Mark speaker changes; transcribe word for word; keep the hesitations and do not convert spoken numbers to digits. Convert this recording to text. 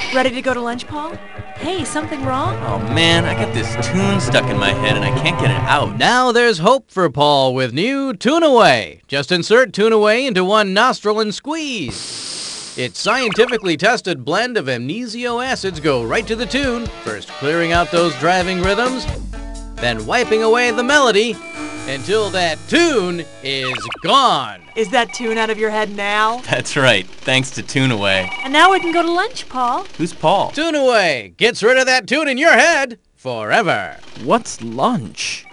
Speaker 1: Ready to go to lunch, Paul? Hey, something wrong?
Speaker 2: Oh man, I got this tune stuck in my head and I can't get it out.
Speaker 3: Now there's hope for Paul with new Tune Away. Just insert Tune Away into one nostril and squeeze. Its scientifically tested blend of amnesio acids go right to the tune, first clearing out those driving rhythms, then wiping away the melody until that tune is gone.
Speaker 1: Is that tune out of your head now?
Speaker 2: That's right, thanks to Tune Away.
Speaker 1: And now we can go to lunch, Paul.
Speaker 2: Who's Paul?
Speaker 3: Tune Away gets rid of that tune in your head forever.
Speaker 4: What's lunch?